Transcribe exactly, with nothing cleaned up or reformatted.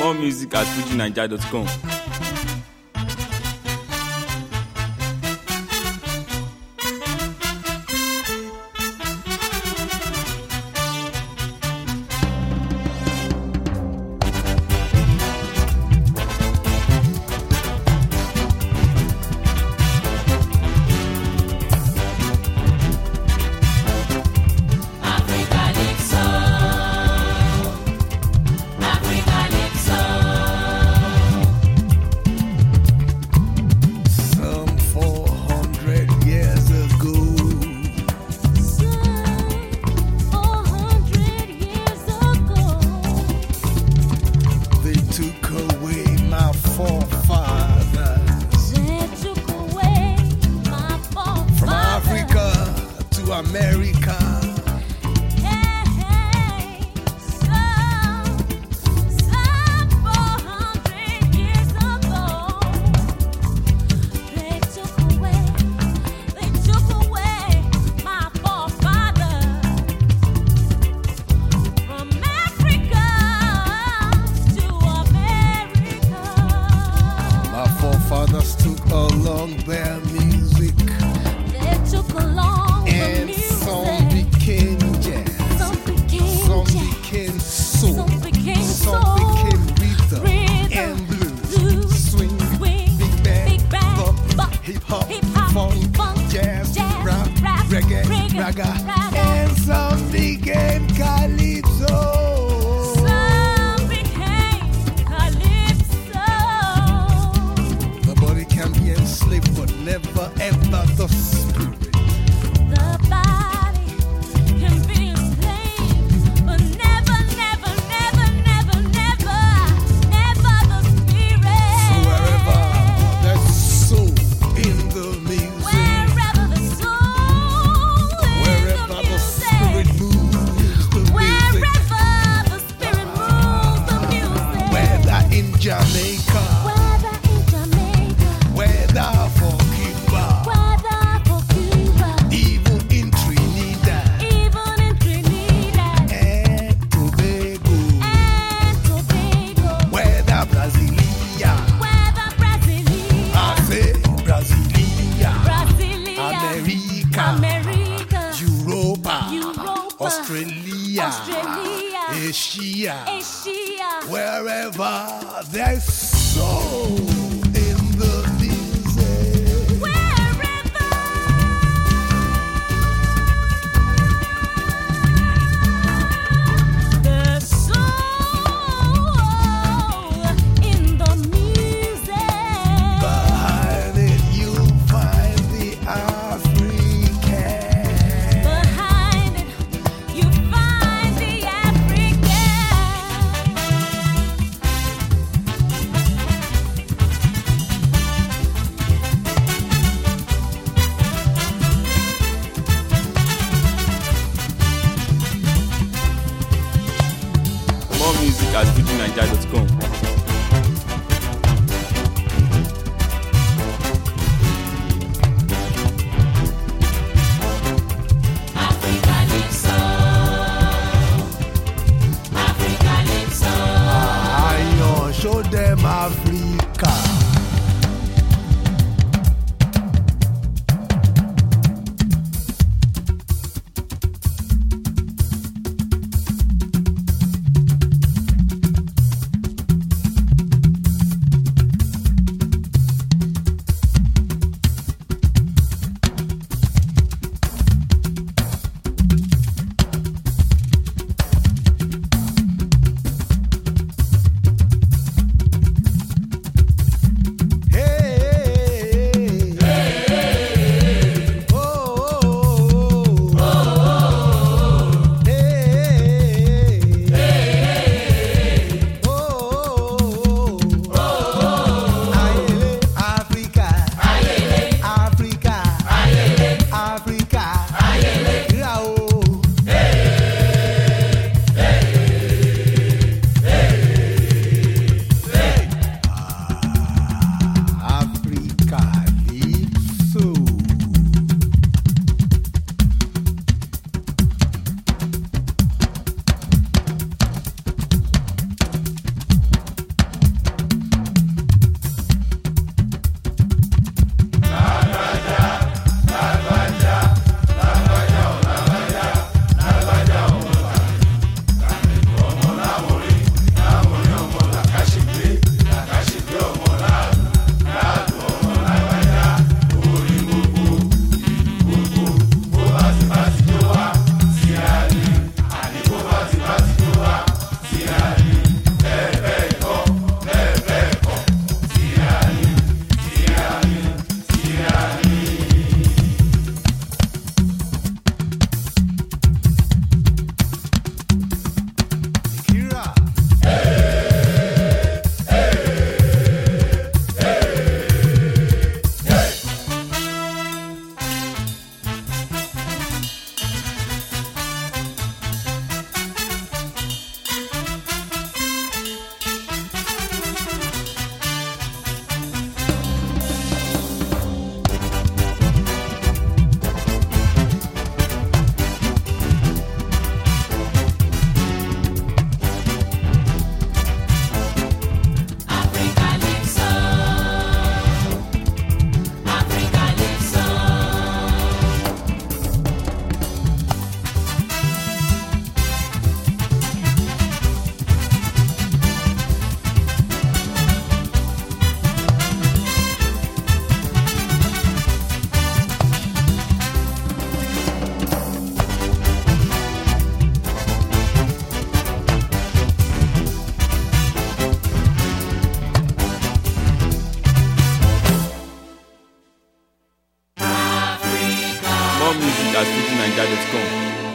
More music at fuji naija dot com. America. Hey, hey, some, some four hundred years ago, they took away, they took away my forefathers from Africa to America. My forefathers took along their music. They took along. And some became jazz, some became, some jazz. became soul, some became, some soul. became rhythm, rhythm and blues, blues swing, swing, big band, big band bop, bop, hip hop, hip hop, funk, funk, jazz, jazz, rap, rap, reggae, reggae, raga, raga. and some became calypso. Some became calypso. The body can be enslaved, but never ever the spirit. The body can be enslaved, but never, never, never, never, never, never the spirit. So wherever there's soul in the music, Wherever the soul is, wherever the the spirit music. moves, the music. Wherever the spirit moves, the music. Whether in Jamaica, Whether in Jamaica, whether for Cuba, whether for Cuba, even in Trinidad even in Trinidad and Tobago, and Tobago, whether Brasilia, whether Brasilia, I say Brasilia, Brasilia, America, America, Europa, Europa, Australia, Australia, Asia, Asia, wherever there's soul in the music. wherever the soul in the music. Behind it you'll find the African. Behind it, you find the African. More music at fuji naija dot com. Iron, show them Africa. Amen.